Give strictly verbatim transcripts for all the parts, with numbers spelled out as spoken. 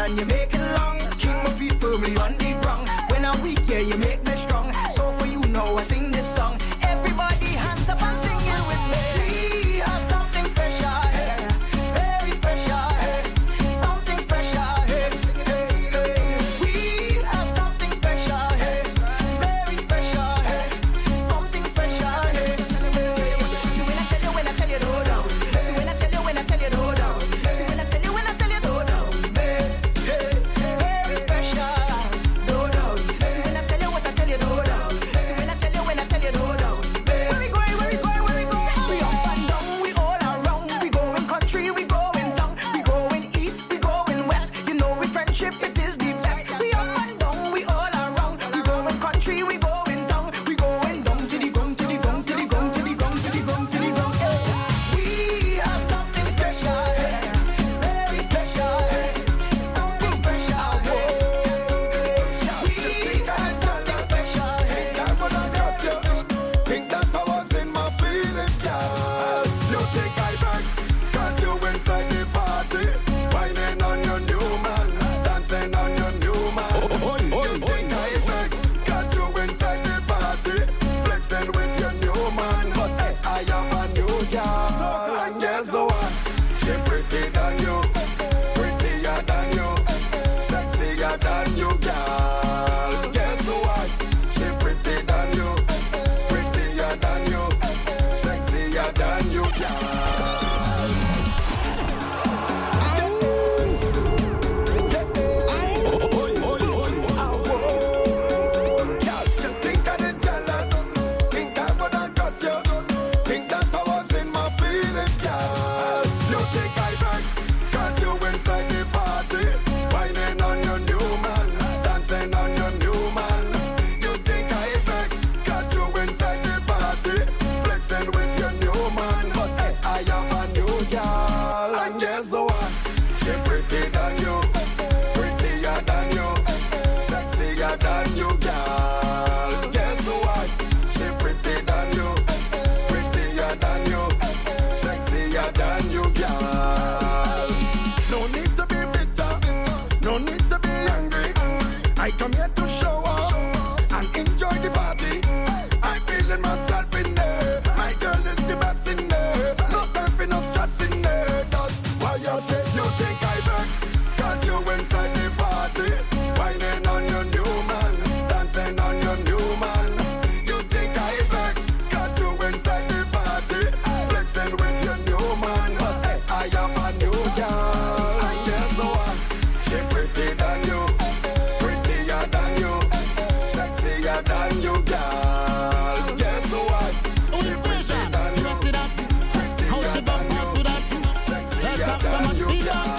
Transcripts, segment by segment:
and you make it long. Keep my feet firmly on the ground. When I'm weak, yeah, you make me strong. So for you now, I sing this song. Everybody hands up and sing it with me. We have something special, hey, very special, hey, something special, hey, hey, hey. We have something special, hey, very special, hey, something special, hey. See when I tell you, when I tell you, no doubt. See when I tell you, when I tell you, no doubt. See when I tell you, when I tell you, no doubt. Hey, hey, very special, no doubt. See when I tell you, what I tell you, no doubt. See when I tell you, when I tell you, no doubt. Where we going, where we going, where we going? We up and down, we all around. We going country, we going down. We going east, we going west. You know we friendship, it is the best. We up and down, we all around. We going country, we going down. We going down to the gum, to the gum, to the gum, to the gum, to the gum, to the gum. We have something special, hey, very special, hey, something special, hey. We have something special, hey. I'm gonna cross you. Think that I was in my feelings, girl. You think I vex, cause you inside the party, whining on your new man, dancing on your new man. You think I vex, cause you inside the party, flexing with your new man. But hey, I have a new girl, and guess what? She prettier than you, prettier than you, sexier than you, girl. Guess what? She prettier than you, prettier than you, sexier than you, girl. Girl, you think I did jealous? Think I would cuss you? Think that I was in my feelings, girl? You think I vex, cause you inside the party, whining on your new man, dancing on your new man. You think I vex, cause you inside the party, flexing with your new man. But hey, I have a new girl, and guess what? She prettier than you, prettier than you, sexier than you, girl. Guess what? She prettier than you, prettier than you, sexier than you, girl. No need to be bitter, no need to be angry. I come here to show off and enjoy the party. I'm feeling myself in there. My girl is the best in there. No time for no stress in there. That's why you say you think I vex, cause you inside the party, whining on your new man, dancing on your new man. You think I vex, cause you inside the party, flexing with your new man. But hey, I have a new girl, and guess what? She prettier than you, prettier than you, sexier than you, girl. Guess what? She prettier than you, prettier than you, sexier than you, girl.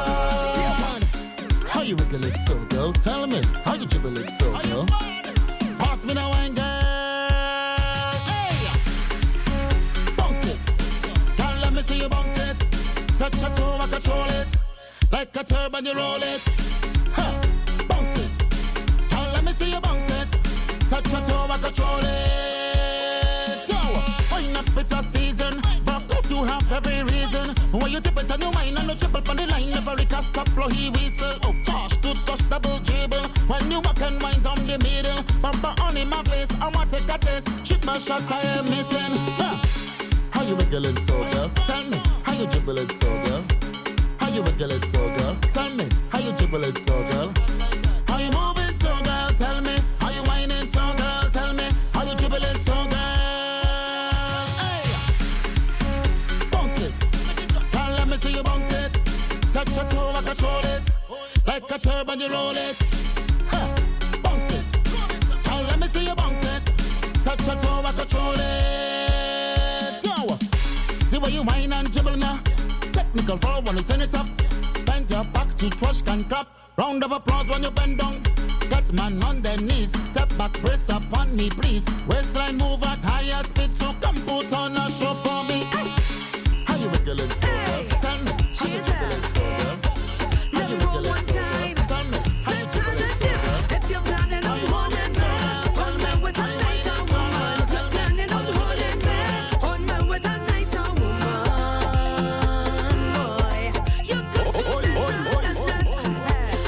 How you wiggle it so, girl? Tell me. How you dribble it so, girl? Pass me the wine, girl. Hey! Bounce it. Girl, let me see you bounce it. Touch your toe, I control it. Like a turban, you roll it. Huh. Bounce it. Girl, let me see you bounce it. Touch your toe, I control it. Yo, wine up, it's a season. But go to have every reason. When you tip it and you wine and you triple on the line, never recast stop, blow he whistle. Oh gosh, to touch double dribble. When you walk and wind down the middle, bumper on in my face, I want to take a test. Shoot my shot, I am missing. Huh. How you wiggle it so, girl? Tell me. How you dribble it so, girl? How you wiggle it so, girl? Tell me. How you dribble it so, girl? How you move it so, girl? Tell me. How you whining so, girl? Tell me. How you dribble it so, girl? Hey! Bounce it. Girl, let me see you bounce it. Touch your toe, I control it. Like a turban, you roll it. Huh. Bounce it. Girl, let me see you bounce it. Touch your toe, I control it. Yo! The way you whine and dribble now. Technical for when you send it up. Bend your back to thrush can clap. Round of applause when you bend down. Get man on their knees. Step back, press up on me, please. Waistline move at higher speed, so come put on a show for me. How you wiggle it so, girl? Tell me. How you wiggle it so, girl? How you wiggle it so, girl? Tell me. How you wiggle it so, girl? If you're planning on holding me, hold me with a nicer woman. If you're planning on holding me, hold me with a nicer woman. Boy, you could do this and that.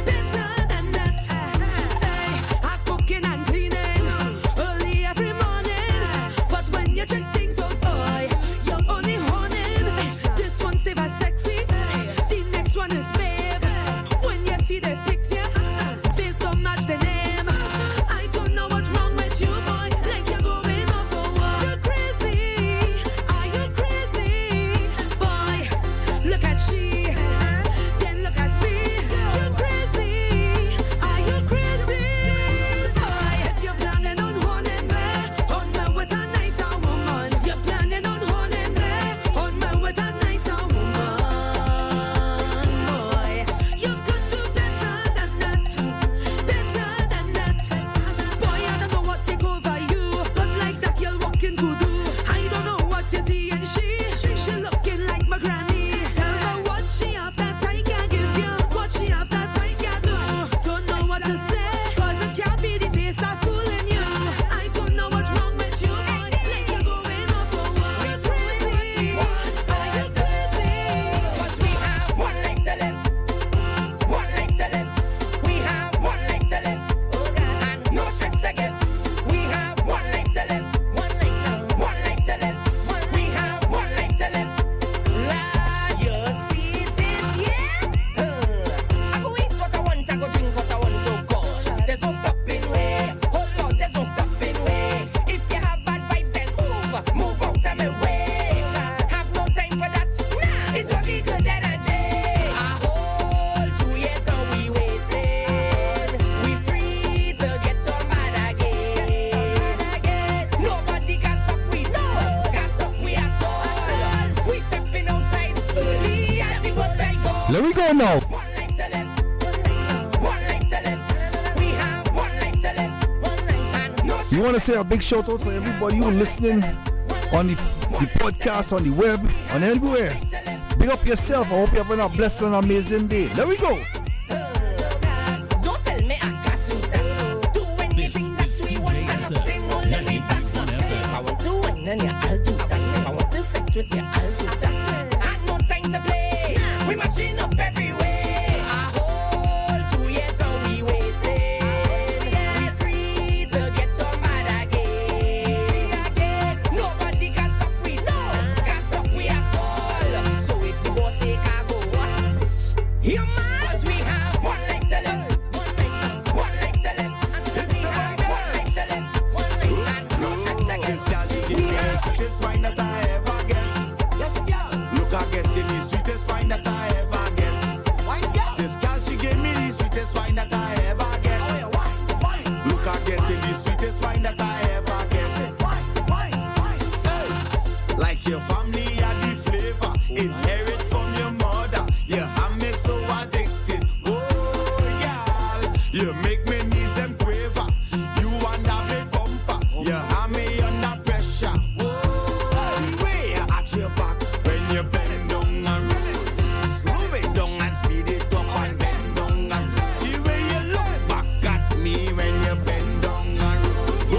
want to say a big shout out for everybody who listening on the, the podcast, on the web, on everywhere. Big up yourself. I hope you're having a blessed and amazing day. There we go. Don't tell me I can't do that. Do anything that you want. I'm not saying no, let me back. If I want to win, then yeah, I'll do that. If I want to fight with you, I'll do that. I no time to play. We machine up everywhere. A whole two years now we waiting. We free to get on bad again. Nobody can stop we, no, can stop we at all. So if the boss say can go, what? Yeah, man. 'Cause we have one life to live. One life, one life to live. And we have one life to live. One life and no chance to get. This girl, she give me the sweetest wine that I ever get. Yes, girl. Look, I get the sweetest wine that I ever get. Wine, girl. This girl, she gave me the sweetest wine that I ever get. Oh, yeah, wine, wine. Look, I get the sweetest wine that I ever get. Wine, wine, wine. Hey, like your family had the flavor, inherit from your mother. Yeah, I'm me so addicted. Oh, girl, you make me knees them quiver. You want a big bumper. You have me under pressure. The way you at your back when you bend down and roll. Slow it down and speed it up and bend down and roll. The way you look back at me when you bend down and roll.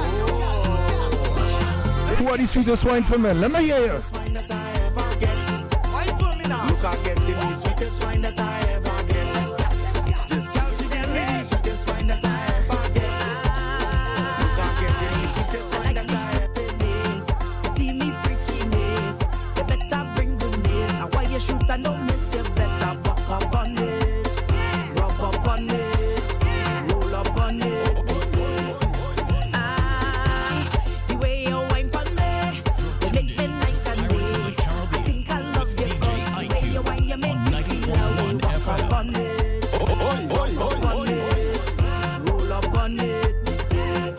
Who are the sweetest wine for men? Let me hear you. Wine that I ever get. Wine for me now. Look, I get the sweetest wine that I ever get. This girl, she give me the sweetest wine that I ever get. Look, I get the sweetest wine that I ever get. See me freakiness. You better bring the miss. And while you shoot and don't miss, you better buck up on it. Rub up on it. Roll up on it. Ah, the way you wine pon me, you make me night and day. I think I love you 'cause the way you wine, you make me feel away. Buck up on it. Rub up on it. Roll up on it. Me say,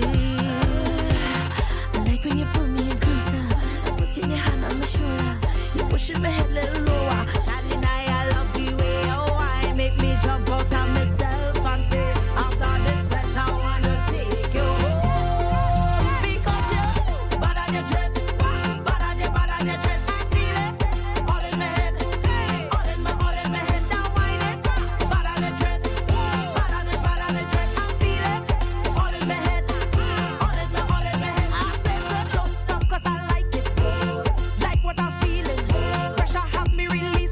mm. I like when you pull me in closer. I put your hand on my shoulder. You pushing my head a little lower. Darling, I, I love the way you wine. Make me jump out of myself and say, after this fete, I wanna take you home. Because you bad on your tread, bad on your, bad on your tread. I feel it all in my head, all in my, all in my head. Now wine it, bad on your tread, bad on it, bad on your tread. I feel it all in my head, all in my, all in my head. I say to don't stop 'cause I like it, like what I'm feeling. Pressure have me release.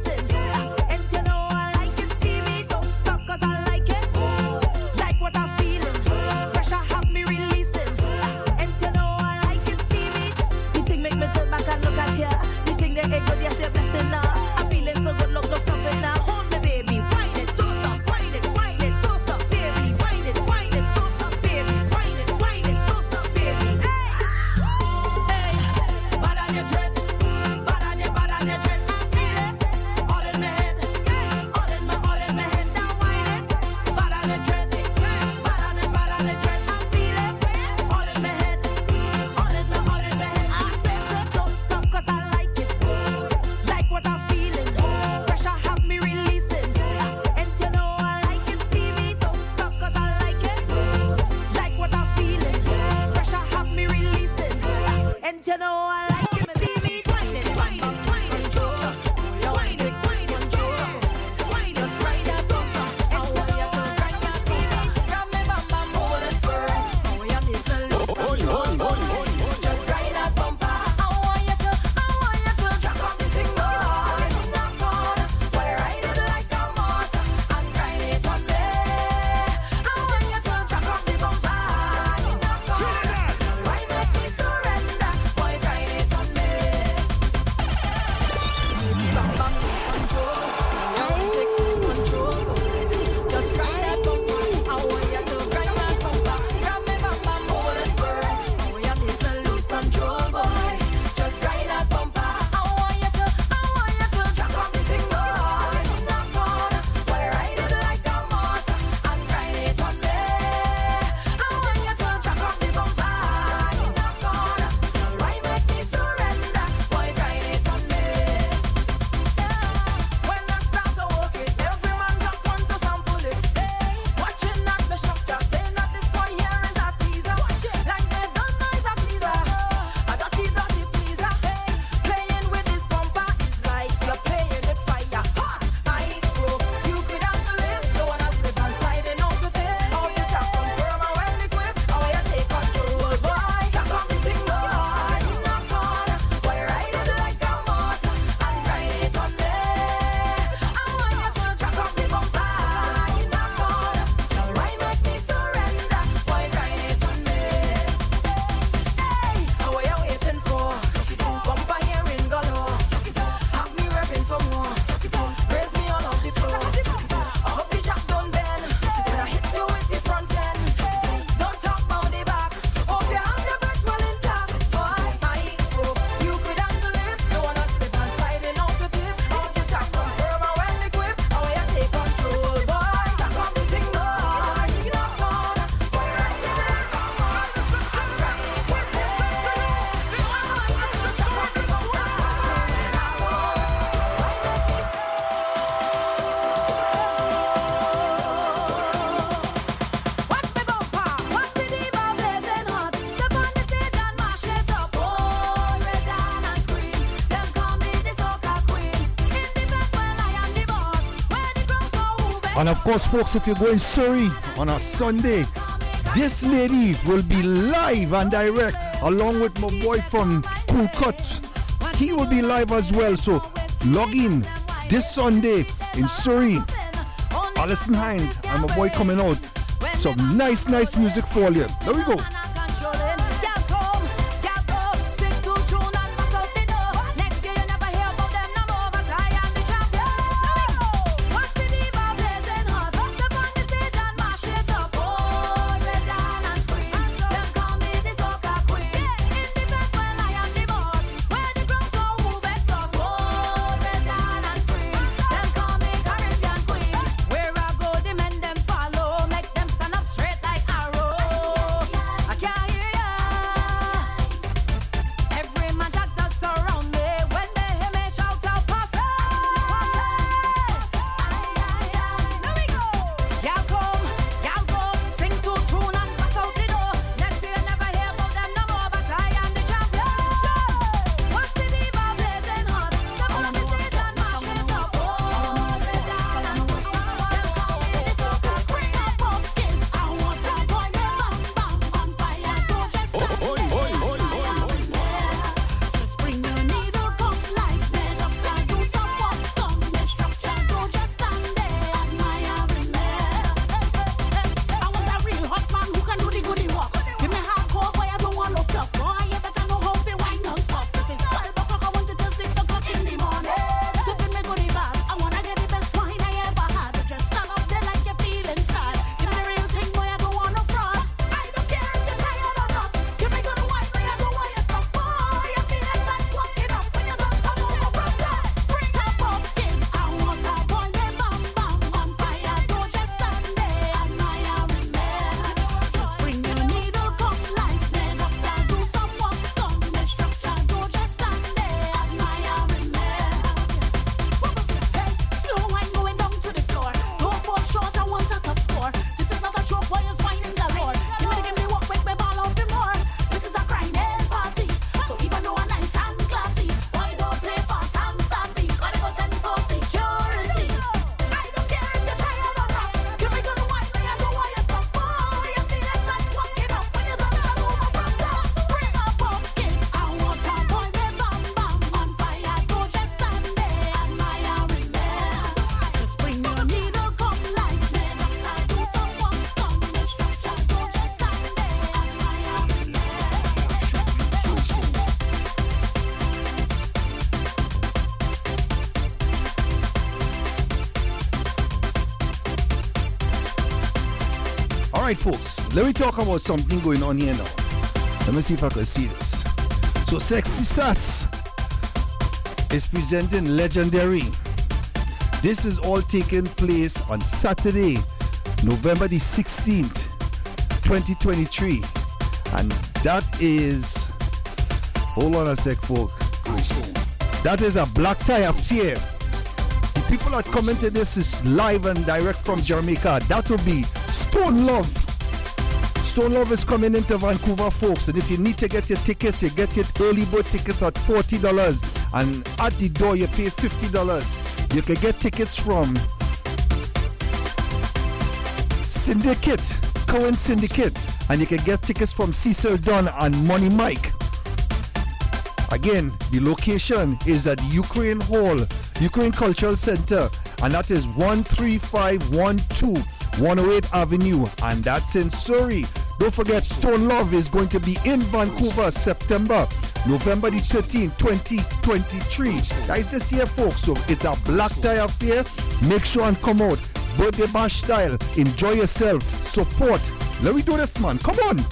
And of course, folks, if you go in Surrey on a Sunday, this lady will be live and direct along with my boy from Cool Cut. He will be live as well. So log in this Sunday in Surrey. Alison Hines and my boy coming out. Some nice, nice music for you. There we go. Alright folks, let me talk about something going on here now. Let me see if I can see this. So Sexy Sass is presenting Legendary. This is all taking place on Saturday, November the sixteenth, twenty twenty-three. And that is, hold on a sec folks. That is a black tie affair. The people that commented this is live and direct from Jamaica. That will be Stone Love. Stone Love is coming into Vancouver, folks. And if you need to get your tickets, you get your early bird tickets at forty dollars. And at the door, you pay fifty dollars. You can get tickets from Syndicate, Cohen Syndicate. And you can get tickets from Cecil Dunn and Money Mike. Again, the location is at Ukraine Hall, Ukraine Cultural Center. And that is one three five one two one oh eight Avenue, and that's in Surrey. Don't forget, Stone Love is going to be in Vancouver, September, November the thirteenth, twenty twenty-three. That is this year, folks. So it's a black tie affair. Make sure and come out. Birthday bash style. Enjoy yourself. Support. Let me do this, man. Come on.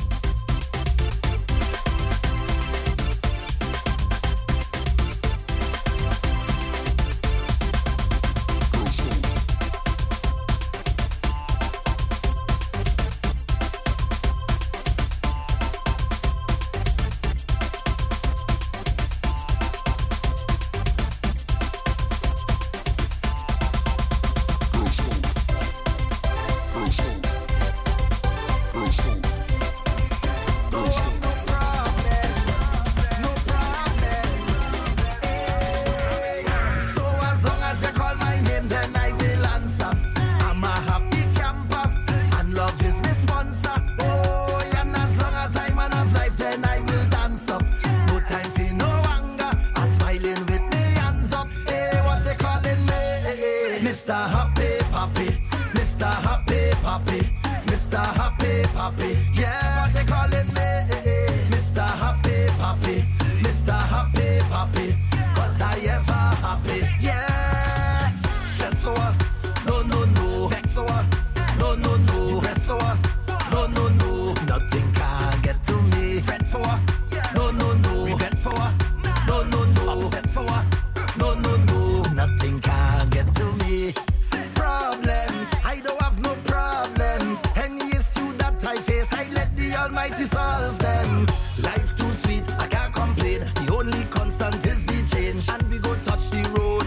Papi. Yeah, what they calling me? Mister Happy Papi. Mister Happy Papi. Cause I ever happy. Yeah. Stress for her. No, no, no. Vex for her. No, no, no. Press for her. No, no, no. Nothing can get to me. Fret for her. No, no, no. Regret for her. No, no, no. Upset for her. No, no, no. Nothing can get to me. Problems. I don't have no problems. Any issue that I face, I let the Almighty solve them. Life too sweet, I can't complain. The only constant is the change. And we go touch the road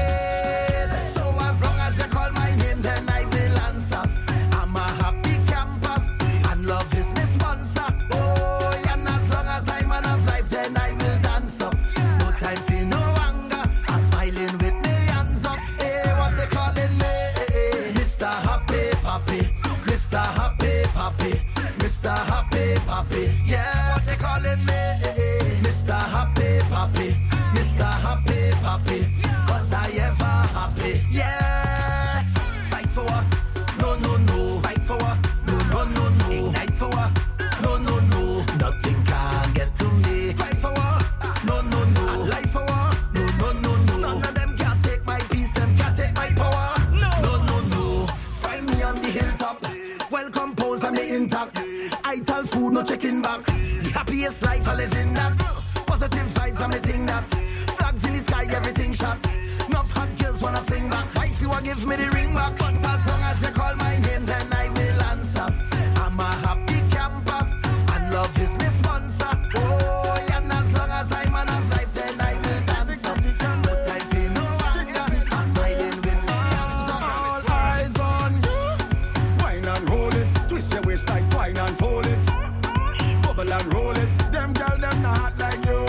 again. So as long as you call my name, then I will answer. I'm a happy camper, and love is my sponsor. Oh, and as long as I'm man of life, then I will dance up. No time for no anger. I'm smiling with me hands up. Hey, what they calling me? Mister Happy Papi. Mister Happy Papi. Mister Happy Papi. Yeah, what they calling me? Mister Happy Papi. Mister Happy Papi. Cause I ever happy. Yeah. Fight for her. No, no, no. Fight for her. No, no, no, no. Ignite for her. No, no, no. Nothing can get to me. Fight for her. No, no, no. Life for her. No, no, no, no. None of them can take my peace. Them can take my power. No, no, no, no. Find me on the hilltop. Well composed and me intact. I tell food, no checking back. The happiest life I live in that. Positive vibes, I'm a thing that. Flags in the sky, everything shot. Enough hot girls wanna fling back. Wife, you a give me the ring back. But as long as you call my name, then I will answer. I'm a happy camper, and love is my sponsor. Oh, and as long as I'm man of life, then I will dance up. But I feel no anger. I'm smiling with my hands up. All eyes on you. Wine and hold it. Twist your waist like wine and fold it. Bubble and roll it. Them girl, them not like you.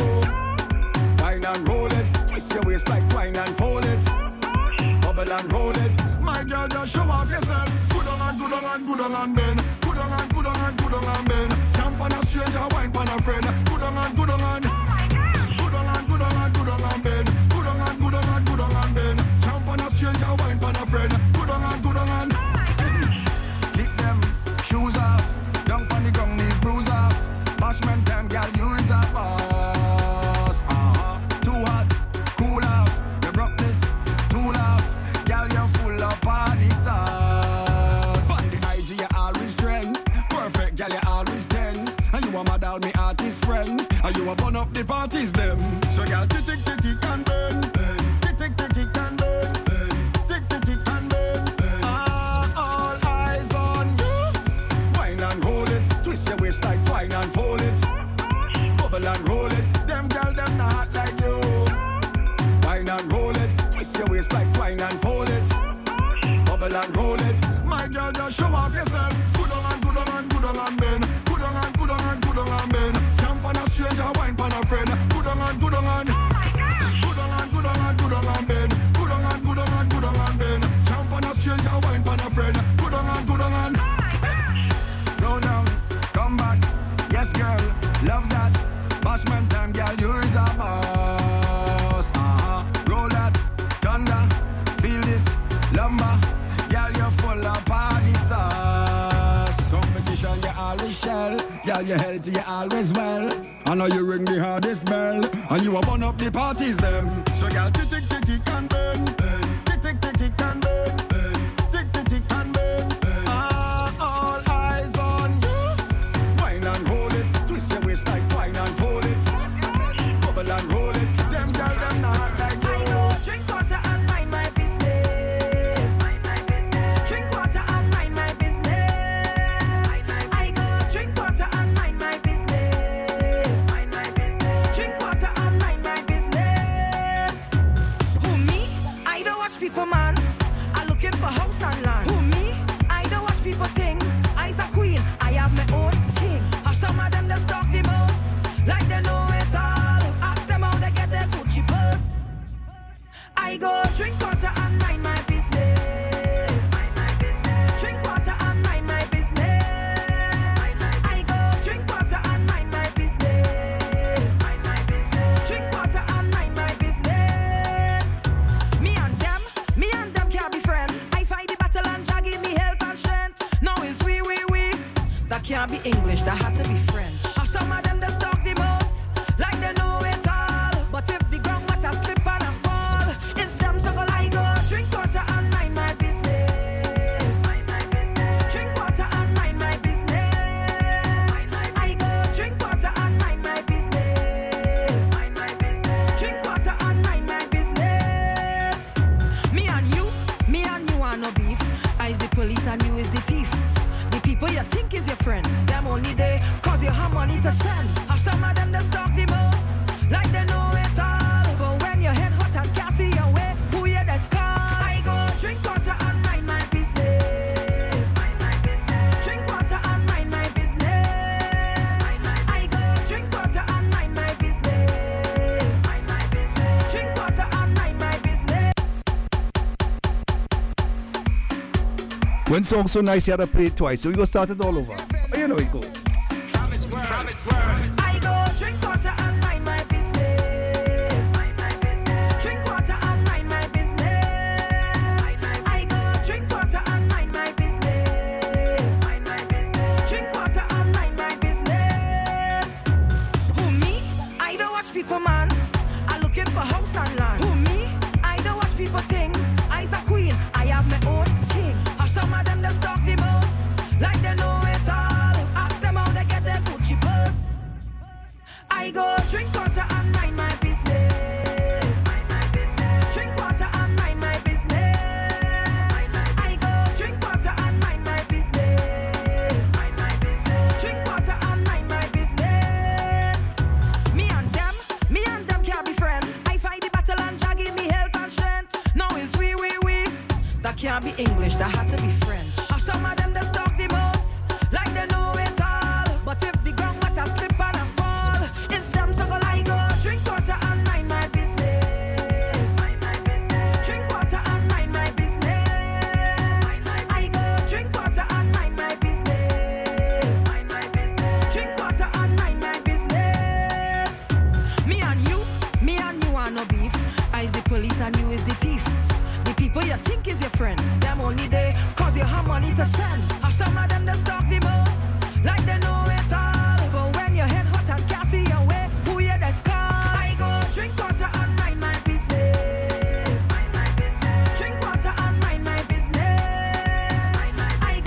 Wine and roll it. Twist your waist like wine and fold it. Bubble and roll it. My girl, just show off yourself. Good on and good on and good on and bend. Good on and good on and good on and bend. Jump on a stranger, wine on a friend. Good on and good on and good on and good on and good on and bend. Good on and good on and good on and bend. Jump on a stranger, wine on a friend. Good on and good on and kick them shoes off. Dunk on the gong, knees bruise off. Bashment them, girl, you is a boss. Uh-huh. Too hot, cool off. You broke this, too laugh. Girl, you're full of party sauce. On the I G, you always trend. Perfect, girl, you always ten. And you a model, me artist friend. And you a burn up the parties, them. So, girl, tick, tick, tick, and burn. Tick, tick, tick, tick, and burn. Tick, tick, tick, and burn. Ah, all eyes on you. Wine and roll it. Twist your waist like wine and fold it. Bubble and roll it. Them girl, them not like you. Wine and roll it. Twist your waist like wine and fold it. Bubble and roll it. My girl, just show off yourself. Good on and good on and good on and bend. Good on and good on and good on and bend. Jump on a stranger, wine on a friend. Good on and good on and good on and good on and good on and bend. Good on and good on and good on and bend. Jump on a stranger, wine on a friend. Good on and good on and go down, come back. Yes, girl, love that. Bashment time, girl, you is a boss. Uh-huh. Roll that, thunder, feel this, lumber. Girl, you're full of party sauce. Competition, you always shell. Girl, you're healthy, you always well. I know you ring the hardest bell. And you a burn up the parties, them. So, girl, tick, tick, tick, tick, and burn. Tick, tick, tick, tick, and burn. Tick, tick, tick, and burn. Ah, all eyes on you. Wine and hold it. Twist your waist like wine and fold it. Bubble and roll it. Them girl, them not like you. I know, drink water and mind my business. Mind my business. Drink water and mind my business. Mind my business. I go drink water and mind my business. Mind my business. Drink water and mind my business. Who me? I don't watch people, man. I look can't be English, that had to be French. Or some of them that talk the most, like they know it all. But if the ground water slip and a fall, it's them so go I go drink water and mind my business. Mind my business. Drink water and mind my business. Mind my business. I go drink water and mind my business. Mind my business. Drink water and mind my business. Me and you, me and you are no beef. I is the police and you is the thief. The people you think is your friend, them only there cause you have money to spend. Or some of them that talk the most, like they know it all. But when your head hot and can't see your way, who you that's call? I go drink water and mind my business. Mind my business. Drink water and mind my business. Mind my business. I go drink water and mind my business. Mind my business. Drink water and mind my business. When song's so nice, you had to play it twice. So we go start it all over. Oh, you know it goes. I go drink water and mind my business. Mind my business. Drink water and mind my business. I go drink water and mind my business. Mind my business. Drink water and mind my business. Who me? I don't watch people, man. I looking for house and land. Who me? I don't watch people things. I's a queen. I have my own king. Or some of them that talk the most, like they know it all. Ask them how they get their Gucci purse. I go drink water and mind my business. Mind my business. Drink water and mind my business. I go drink water and mind my business. Mind my business. Drink water and mind my business. Me and them, me and them can't be friends. I fight the battle and Jah give me health and strength. Now it's we, we, we. That can't be English, that had to be French. Or some of them that talk the most, like they know it all. But if the ground water slip and a fall, it's them so go I go drink water and mind my business. Mind my business. Drink water and mind my business. I go drink water and mind my business. Mind my business. Drink water and mind my business. Me and you, me and you are no beef. I is the police and you is the thief. The people you think is your friend, them only there cause you have money to spend. Or some of them that